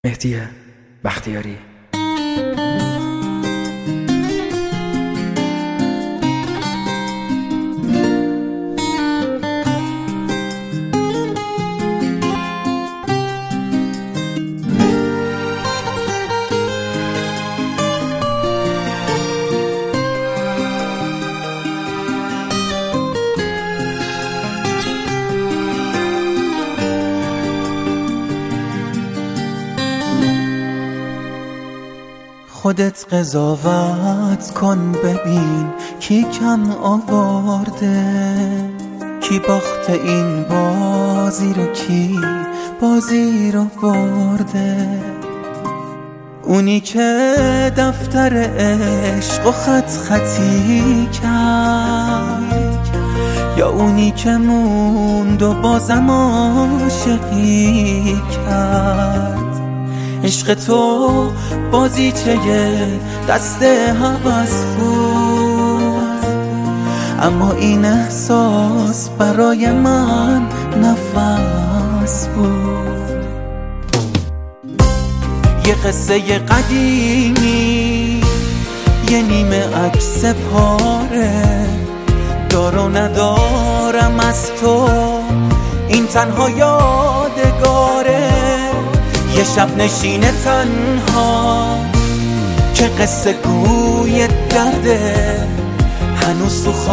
مهدی بختیاری. خودت قضاوت کن ببین کی کم آورده، کی باخته این بازی رو، کی بازی رو برده. اونی که دفتر عشق و خط خطی کرد، یا اونی که موند و بازم عاشقی کرد. عشق تو بازیچه دست هوس بود، اما این احساس برای من نفس بود. یه قصه قدیمی، یه نیمه عکس پاره، دار و ندارم از تو، این تنها یادگاره. یه شب نشین تنها که قصه گوی درده، هنوز تو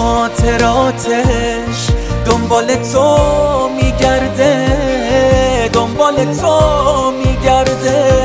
خاطراتش دنبال تو میگرده، دنبال تو میگرده.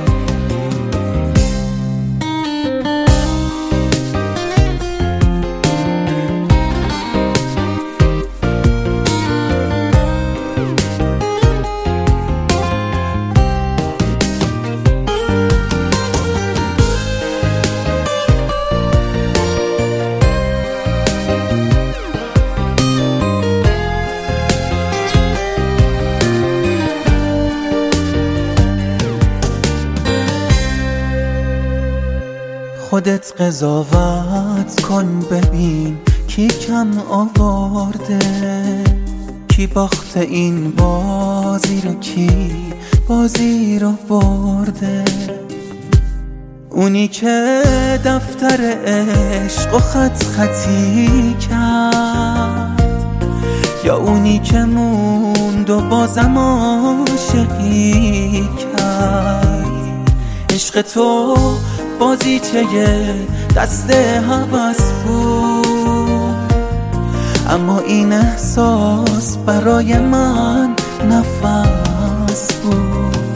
خودت قضاوت کن ببین کی کم آورده، کی باخته این بازی رو، کی بازی رو برده. اونی که دفتر عشق و خط خطی کرد، یا اونی که موند و بازم عاشقی کرد. عشق تو بازیچه دست هوس بود، اما این احساس برای من نفس بود.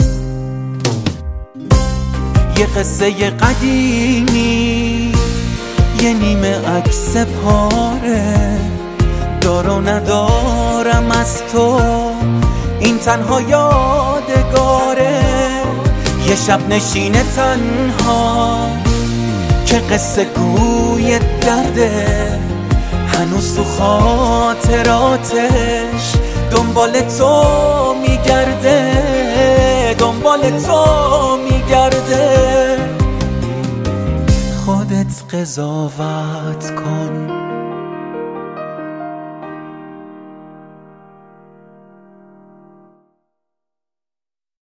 یه قصه قدیمی، یه نیمه عکس پاره، دار و ندارم از تو، این تنها یادگاره. یه شب نشین تنها که قصه گوی درده، هنوز تو خاطراتش دنبال تو میگرده، دنبال تو میگرده. خودت قضاوت کن.